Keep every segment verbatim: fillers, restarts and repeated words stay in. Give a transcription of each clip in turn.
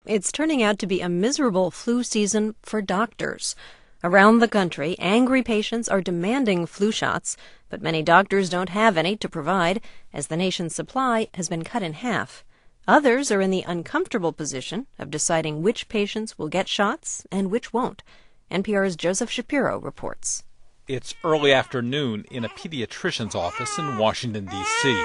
It's turning out to be a miserable flu season for doctors. Around the country, angry patients are demanding flu shots, but many doctors don't have any to provide, as the nation's supply has been cut in half. Others are in the uncomfortable position of deciding which patients will get shots and which won't. N P R's Joseph Shapiro reports. It's early afternoon in a pediatrician's office in Washington, D C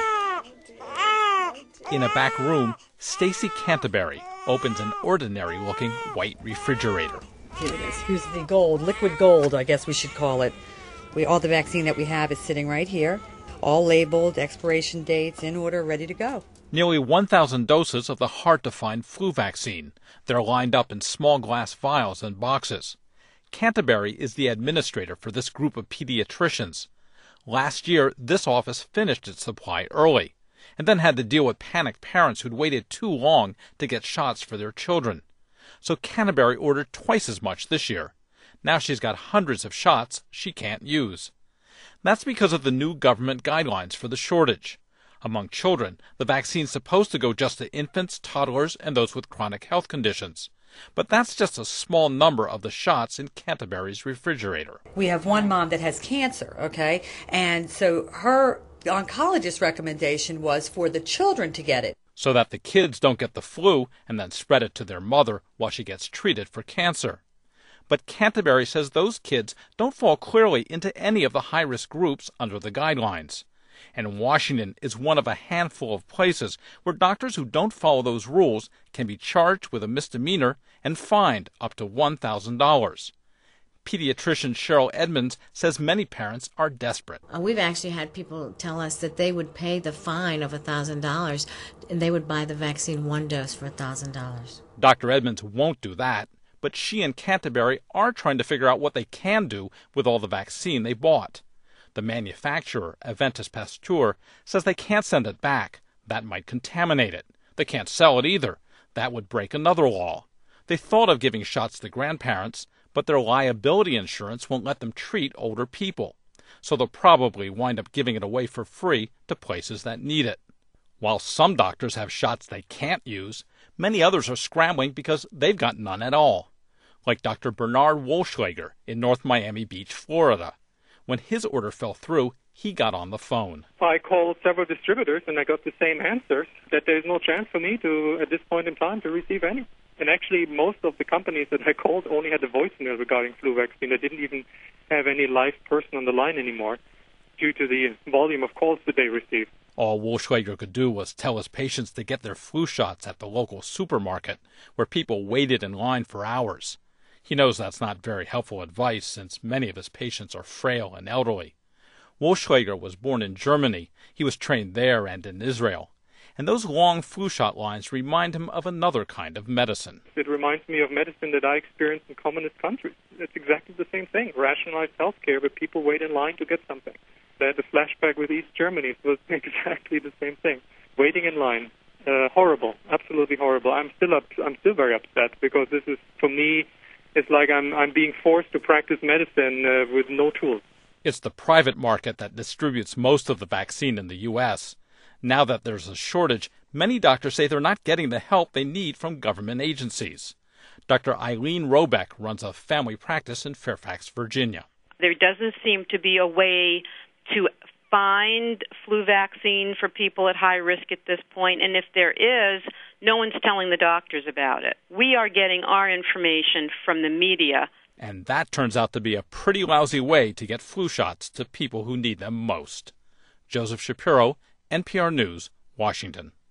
In a back room, Stacy Canterbury opens an ordinary-looking white refrigerator. Here it is. Here's the gold, liquid gold, I guess we should call it. We, all the vaccine that we have is sitting right here, all labeled, expiration dates, in order, ready to go. Nearly one thousand doses of the hard-to-find flu vaccine. They're lined up in small glass vials and boxes. Canterbury is the administrator for this group of pediatricians. Last year, this office finished its supply early, and then had to deal with panicked parents who'd waited too long to get shots for their children. So Canterbury ordered twice as much this year. Now she's got hundreds of shots she can't use. That's because of the new government guidelines for the shortage. Among children, the vaccine's supposed to go just to infants, toddlers, and those with chronic health conditions. But that's just a small number of the shots in Canterbury's refrigerator. We have one mom that has cancer, okay? And so her oncologist recommendation was for the children to get it. So that the kids don't get the flu and then spread it to their mother while she gets treated for cancer. But Canterbury says those kids don't fall clearly into any of the high-risk groups under the guidelines. And Washington is one of a handful of places where doctors who don't follow those rules can be charged with a misdemeanor and fined up to one thousand dollars. Pediatrician Cheryl Edmonds says many parents are desperate. Uh, we've actually had people tell us that they would pay the fine of one thousand dollars and they would buy the vaccine one dose for one thousand dollars. Doctor Edmonds won't do that, but she and Canterbury are trying to figure out what they can do with all the vaccine they bought. The manufacturer, Aventis Pasteur, says they can't send it back. That might contaminate it. They can't sell it either. That would break another law. They thought of giving shots to grandparents, but their liability insurance won't let them treat older people. So they'll probably wind up giving it away for free to places that need it. While some doctors have shots they can't use, many others are scrambling because they've got none at all. Like Doctor Bernard Wolschlager in North Miami Beach, Florida. When his order fell through, he got on the phone. I called several distributors and I got the same answers, that there's no chance for me to, at this point in time, to receive any. And actually, most of the companies that I called only had a voicemail regarding flu vaccine. They didn't even have any live person on the line anymore due to the volume of calls that they received. All Wolschlager could do was tell his patients to get their flu shots at the local supermarket, where people waited in line for hours. He knows that's not very helpful advice, since many of his patients are frail and elderly. Wolschlager was born in Germany. He was trained there and in Israel. And those long flu shot lines remind him of another kind of medicine. It reminds me of medicine that I experienced in communist countries. It's exactly the same thing, rationalized health care, but people wait in line to get something. I had a flashback with East Germany, so it's exactly the same thing. Waiting in line. Uh, horrible, absolutely horrible. I'm still up, I'm still very upset because this is, for me, it's like I'm, I'm being forced to practice medicine uh, with no tools. It's the private market that distributes most of the vaccine in the U S Now that there's a shortage, many doctors say they're not getting the help they need from government agencies. Doctor Eileen Robeck runs a family practice in Fairfax, Virginia. There doesn't seem to be a way to find flu vaccine for people at high risk at this point, and if there is, no one's telling the doctors about it. We are getting our information from the media. And that turns out to be a pretty lousy way to get flu shots to people who need them most. Joseph Shapiro, N P R News, Washington.